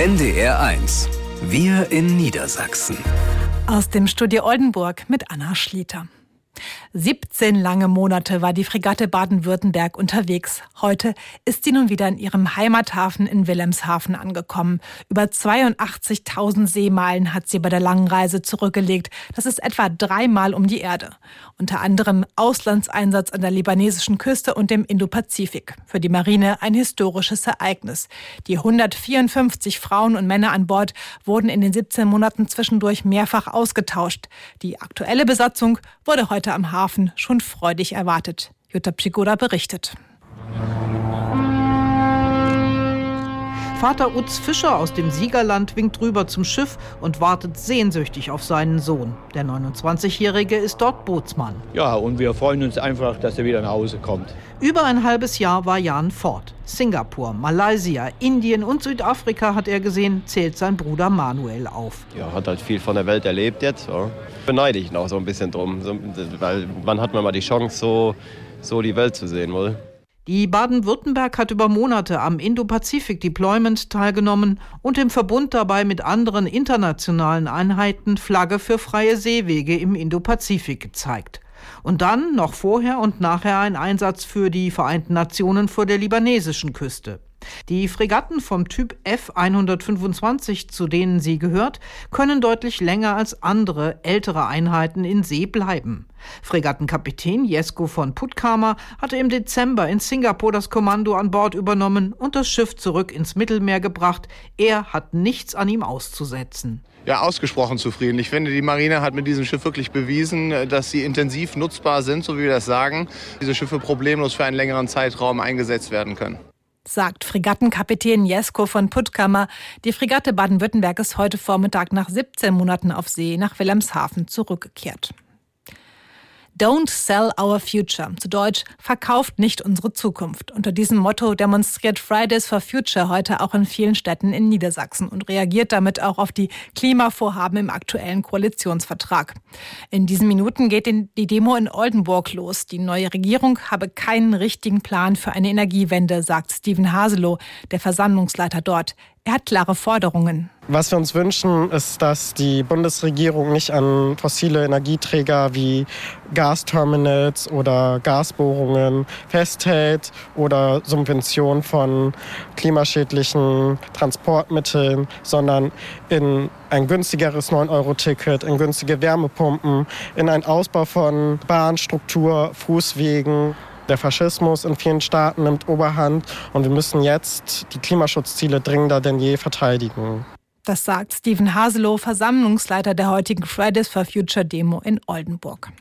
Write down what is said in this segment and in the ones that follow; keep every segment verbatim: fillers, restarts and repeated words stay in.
N D R eins. Wir in Niedersachsen. Aus dem Studio Oldenburg mit Anna Schlieter. siebzehn lange Monate war die Fregatte Baden-Württemberg unterwegs. Heute ist sie nun wieder in ihrem Heimathafen in Wilhelmshaven angekommen. Über zweiundachtzigtausend Seemeilen hat sie bei der langen Reise zurückgelegt. Das ist etwa dreimal um die Erde. Unter anderem Auslandseinsatz an der libanesischen Küste und dem Indopazifik. Für die Marine ein historisches Ereignis. Die hundertvierundfünfzig Frauen und Männer an Bord wurden in den siebzehn Monaten zwischendurch mehrfach ausgetauscht. Die aktuelle Besatzung wurde heute am Hafen schon freudig erwartet. Jutta Pschigoda berichtet. Vater Utz Fischer aus dem Siegerland winkt rüber zum Schiff und wartet sehnsüchtig auf seinen Sohn. Der neunundzwanzigjährige ist dort Bootsmann. Ja, und wir freuen uns einfach, dass er wieder nach Hause kommt. Über ein halbes Jahr war Jan fort. Singapur, Malaysia, Indien und Südafrika hat er gesehen, zählt sein Bruder Manuel auf. Ja, hat halt viel von der Welt erlebt jetzt. Ja. Beneide ich ihn auch so ein bisschen drum, so, weil wann hat man mal die Chance, so, so die Welt zu sehen, wohl? Die Baden-Württemberg hat über Monate am Indo-Pazifik-Deployment teilgenommen und im Verbund dabei mit anderen internationalen Einheiten Flagge für freie Seewege im Indo-Pazifik gezeigt. Und dann, noch vorher und nachher, ein Einsatz für die Vereinten Nationen vor der libanesischen Küste. Die Fregatten vom Typ F hundertfünfundzwanzig, zu denen sie gehört, können deutlich länger als andere, ältere Einheiten in See bleiben. Fregattenkapitän Jesko von Puttkamer hatte im Dezember in Singapur das Kommando an Bord übernommen und das Schiff zurück ins Mittelmeer gebracht. Er hat nichts an ihm auszusetzen. Ja, ausgesprochen zufrieden. Ich finde, die Marine hat mit diesem Schiff wirklich bewiesen, dass sie intensiv nutzbar sind, so wie wir das sagen. Diese Schiffe problemlos für einen längeren Zeitraum eingesetzt werden können. Sagt Fregattenkapitän Jesko von Puttkamer. Die Fregatte Baden-Württemberg ist heute Vormittag nach siebzehn Monaten auf See nach Wilhelmshaven zurückgekehrt. Don't sell our future. Zu Deutsch, verkauft nicht unsere Zukunft. Unter diesem Motto demonstriert Fridays for Future heute auch in vielen Städten in Niedersachsen und reagiert damit auch auf die Klimavorhaben im aktuellen Koalitionsvertrag. In diesen Minuten geht die Demo in Oldenburg los. Die neue Regierung habe keinen richtigen Plan für eine Energiewende, sagt Steven Haselow, der Versammlungsleiter dort. Er hat klare Forderungen. Was wir uns wünschen, ist, dass die Bundesregierung nicht an fossile Energieträger wie Gasterminals oder Gasbohrungen festhält oder Subventionen von klimaschädlichen Transportmitteln, sondern in ein günstigeres neun Euro Ticket, in günstige Wärmepumpen, in einen Ausbau von Bahnstruktur, Fußwegen. Der Faschismus in vielen Staaten nimmt Oberhand und wir müssen jetzt die Klimaschutzziele dringender denn je verteidigen. Das sagt Steven Haselow, Versammlungsleiter der heutigen Fridays for Future Demo in Oldenburg.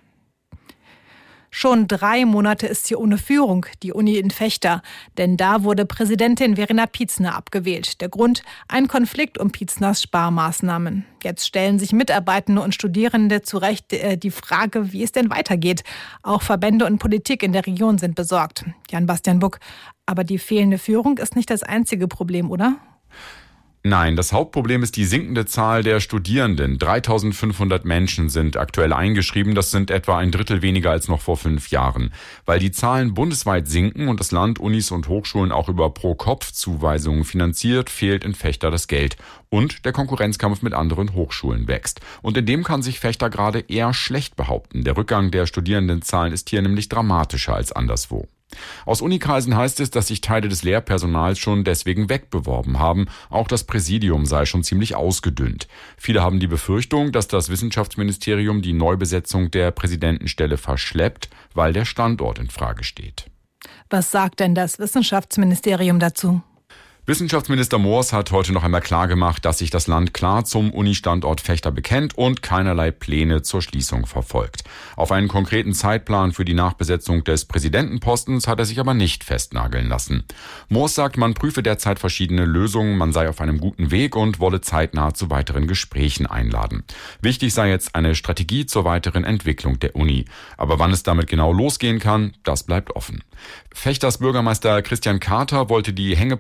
Schon drei Monate ist sie ohne Führung, die Uni in Vechta. Denn da wurde Präsidentin Verena Pietzner abgewählt. Der Grund? Ein Konflikt um Pietzners Sparmaßnahmen. Jetzt stellen sich Mitarbeitende und Studierende zu Recht äh, die Frage, wie es denn weitergeht. Auch Verbände und Politik in der Region sind besorgt. Jan-Bastian Buck, aber die fehlende Führung ist nicht das einzige Problem, oder? Nein, das Hauptproblem ist die sinkende Zahl der Studierenden. dreitausendfünfhundert Menschen sind aktuell eingeschrieben. Das sind etwa ein Drittel weniger als noch vor fünf Jahren. Weil die Zahlen bundesweit sinken und das Land Unis und Hochschulen auch über Pro-Kopf-Zuweisungen finanziert, fehlt in Vechta das Geld. Und der Konkurrenzkampf mit anderen Hochschulen wächst. Und in dem kann sich Vechta gerade eher schlecht behaupten. Der Rückgang der Studierendenzahlen ist hier nämlich dramatischer als anderswo. Aus Unikreisen heißt es, dass sich Teile des Lehrpersonals schon deswegen wegbeworben haben. Auch das Präsidium sei schon ziemlich ausgedünnt. Viele haben die Befürchtung, dass das Wissenschaftsministerium die Neubesetzung der Präsidentenstelle verschleppt, weil der Standort in Frage steht. Was sagt denn das Wissenschaftsministerium dazu? Wissenschaftsminister Moors hat heute noch einmal klargemacht, dass sich das Land klar zum Uni-Standort Vechta bekennt und keinerlei Pläne zur Schließung verfolgt. Auf einen konkreten Zeitplan für die Nachbesetzung des Präsidentenpostens hat er sich aber nicht festnageln lassen. Moors sagt, man prüfe derzeit verschiedene Lösungen, man sei auf einem guten Weg und wolle zeitnah zu weiteren Gesprächen einladen. Wichtig sei jetzt eine Strategie zur weiteren Entwicklung der Uni. Aber wann es damit genau losgehen kann, das bleibt offen. Vechtas Bürgermeister Christian Kater wollte die Hängepartie um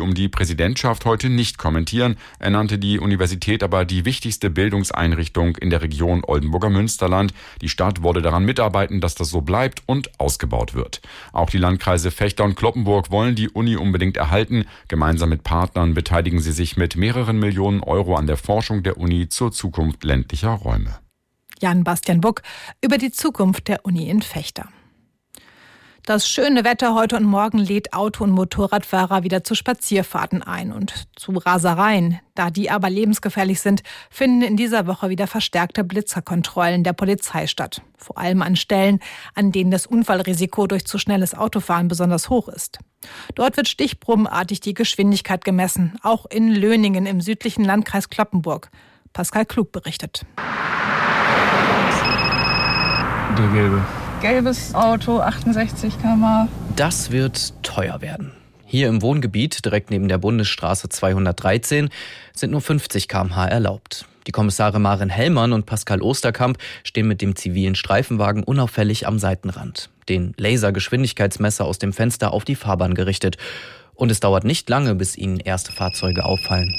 um die Präsidentschaft heute nicht kommentieren. Er nannte die Universität aber die wichtigste Bildungseinrichtung in der Region Oldenburger Münsterland. Die Stadt wolle daran mitarbeiten, dass das so bleibt und ausgebaut wird. Auch die Landkreise Vechta und Cloppenburg wollen die Uni unbedingt erhalten. Gemeinsam mit Partnern beteiligen sie sich mit mehreren Millionen Euro an der Forschung der Uni zur Zukunft ländlicher Räume. Jan-Bastian Buck über die Zukunft der Uni in Vechta. Das schöne Wetter heute und morgen lädt Auto- und Motorradfahrer wieder zu Spazierfahrten ein und zu Rasereien. Da die aber lebensgefährlich sind, finden in dieser Woche wieder verstärkte Blitzerkontrollen der Polizei statt. Vor allem an Stellen, an denen das Unfallrisiko durch zu schnelles Autofahren besonders hoch ist. Dort wird stichprobenartig die Geschwindigkeit gemessen, auch in Löningen im südlichen Landkreis Cloppenburg. Pascal Klug berichtet. Der gelbe. Gelbes Auto, achtundsechzig Kilometer pro Stunde. Das wird teuer werden. Hier im Wohngebiet, direkt neben der Bundesstraße zweihundertdreizehn, sind nur fünfzig Kilometer pro Stunde erlaubt. Die Kommissare Maren Hellmann und Pascal Osterkamp stehen mit dem zivilen Streifenwagen unauffällig am Seitenrand. Den Lasergeschwindigkeitsmesser aus dem Fenster auf die Fahrbahn gerichtet. Und es dauert nicht lange, bis ihnen erste Fahrzeuge auffallen.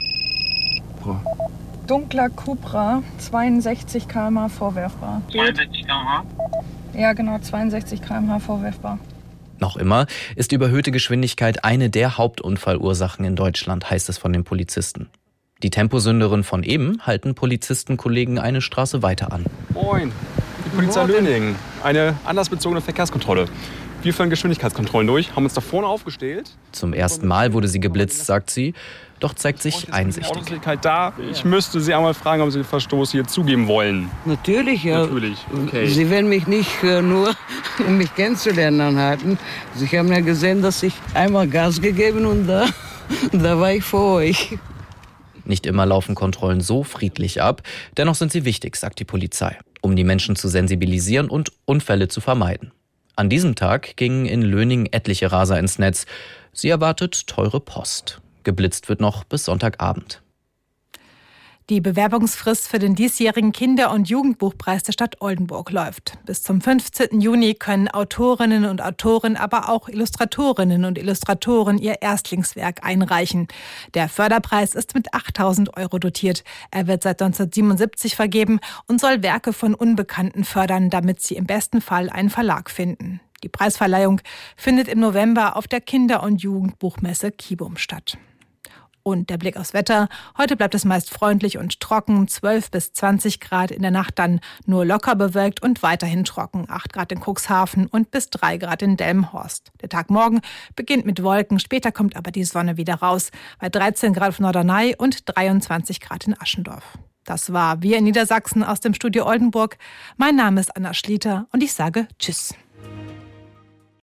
Dunkler Cupra, zweiundsechzig Kilometer pro Stunde vorwerfbar. zweiundsechzig Kilometer pro Stunde? Ja, genau, zweiundsechzig Kilometer pro Stunde vorwerfbar. Noch immer ist überhöhte Geschwindigkeit eine der Hauptunfallursachen in Deutschland, heißt es von den Polizisten. Die Temposünderin von eben halten Polizistenkollegen eine Straße weiter an. Moin, die Polizei Löningen. Eine anlassbezogene Verkehrskontrolle. Wir führen Geschwindigkeitskontrollen durch, haben uns da vorne aufgestellt. Zum ersten Mal wurde sie geblitzt, sagt sie, doch zeigt sich einsichtig. Da. Ich müsste Sie einmal fragen, ob Sie den Verstoß hier zugeben wollen. Natürlich, ja. Natürlich, okay. Sie werden mich nicht äh, nur, um mich kennenzulernen, anhalten. Sie haben ja gesehen, dass ich einmal Gas gegeben und da, da war ich vor euch. Nicht immer laufen Kontrollen so friedlich ab. Dennoch sind sie wichtig, sagt die Polizei, um die Menschen zu sensibilisieren und Unfälle zu vermeiden. An diesem Tag gingen in Löningen etliche Raser ins Netz. Sie erwartet teure Post. Geblitzt wird noch bis Sonntagabend. Die Bewerbungsfrist für den diesjährigen Kinder- und Jugendbuchpreis der Stadt Oldenburg läuft. Bis zum fünfzehnten Juni können Autorinnen und Autoren, aber auch Illustratorinnen und Illustratoren ihr Erstlingswerk einreichen. Der Förderpreis ist mit achttausend Euro dotiert. Er wird seit neunzehnhundertsiebenundsiebzig vergeben und soll Werke von Unbekannten fördern, damit sie im besten Fall einen Verlag finden. Die Preisverleihung findet im November auf der Kinder- und Jugendbuchmesse Kibum statt. Und der Blick aufs Wetter. Heute bleibt es meist freundlich und trocken, zwölf bis zwanzig Grad, in der Nacht dann nur locker bewölkt und weiterhin trocken, acht Grad in Cuxhaven und bis drei Grad in Delmenhorst. Der Tag morgen beginnt mit Wolken, später kommt aber die Sonne wieder raus, bei dreizehn Grad auf Norderney und dreiundzwanzig Grad in Aschendorf. Das war Wir in Niedersachsen aus dem Studio Oldenburg. Mein Name ist Anna Schlieter und ich sage Tschüss.